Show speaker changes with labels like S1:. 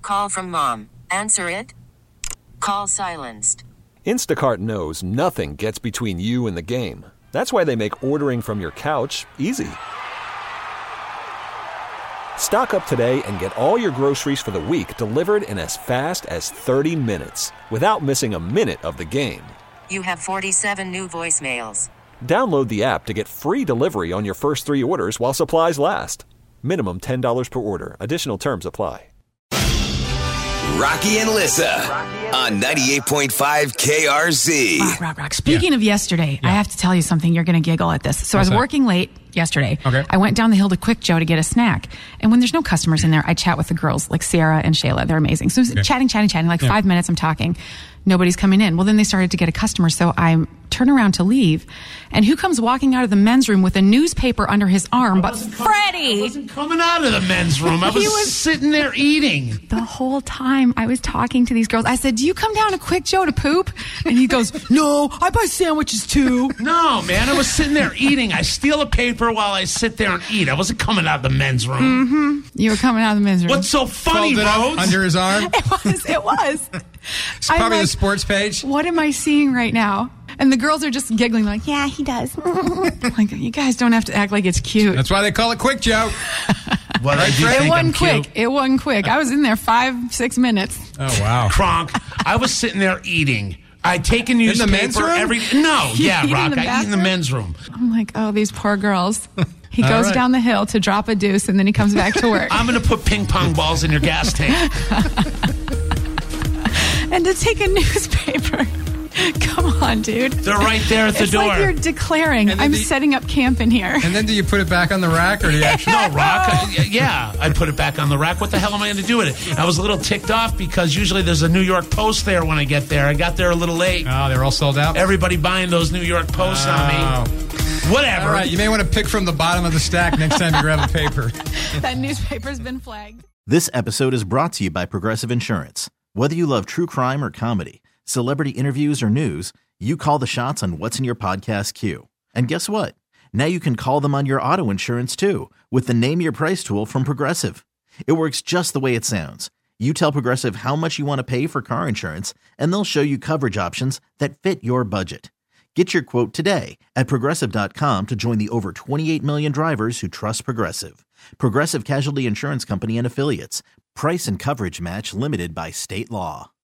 S1: call from mom. Answer it. Call silenced.
S2: Instacart knows nothing gets between you and the game. That's why they make ordering from your couch easy. Stock up today and get all your groceries for the week delivered in as fast as 30 minutes without missing a minute of the game.
S1: You have 47 new voicemails.
S2: Download the app to get free delivery on your first 3 orders while supplies last. Minimum $10 per order. Additional terms apply.
S3: Rocky and Lissa on 98.5 KRZ.
S4: Rock. Speaking of yesterday, I have to tell you something. You're going to giggle at this. So I was working late yesterday.
S5: Okay.
S4: I went down the hill to Quick Joe to get a snack. And when there's no customers in there, I chat with the girls like Sarah and Shayla. They're amazing. So chatting, like 5 minutes I'm talking. Nobody's coming in. Well, then they started to get a customer. So I turn around to leave. And who comes walking out of the men's room with a newspaper under his arm but Freddie?
S5: I wasn't coming out of the men's room. I was sitting there eating.
S4: The whole time I was talking to these girls, I said, do you come down to Quick Joe to poop? And he goes, no, I buy sandwiches too.
S5: No, man, I was sitting there eating. I steal a paper while I sit there and eat. I wasn't coming out of the men's room.
S4: Mm-hmm. You were coming out of the men's room.
S5: What's so funny, Rhodes?
S6: Under his arm?
S4: It was.
S6: It's probably the sports page.
S4: What am I seeing right now? And the girls are just giggling like, yeah, he does. Like, you guys don't have to act like it's cute.
S6: That's why they call it Quick Joe.
S5: Well,
S4: it wasn't quick. It wasn't quick. I was in there 5-6 minutes.
S6: Oh, wow.
S5: Kronk, I was sitting there eating. I'd take a newspaper
S6: in the men's room?
S5: No, yeah, Rock. I eat in the men's room.
S4: I'm like, oh, these poor girls. He goes down the hill to drop a deuce, and then he comes back to work.
S5: I'm going to put ping pong balls in your gas tank.
S4: And to take a newspaper. Come on, dude.
S5: They're right there at the door.
S4: It's like you're declaring, I'm setting up camp in here.
S6: And then do you put it back on the rack, or do you actually...
S5: No, Rock. I put it back on the rack. What the hell am I going to do with it? I was a little ticked off because usually there's a New York Post there when I get there. I got there a little late.
S6: Oh, they're all sold out?
S5: Everybody buying those New York Posts on me. Whatever.
S6: All right, you may want to pick from the bottom of the stack next time you grab a paper.
S4: That newspaper's been flagged.
S7: This episode is brought to you by Progressive Insurance. Whether you love true crime or comedy, celebrity interviews or news, you call the shots on what's in your podcast queue. And guess what? Now you can call them on your auto insurance too with the Name Your Price tool from Progressive. It works just the way it sounds. You tell Progressive how much you want to pay for car insurance, and they'll show you coverage options that fit your budget. Get your quote today at Progressive.com to join the over 28 million drivers who trust Progressive. Progressive Casualty Insurance Company and Affiliates. Price and coverage match limited by state law.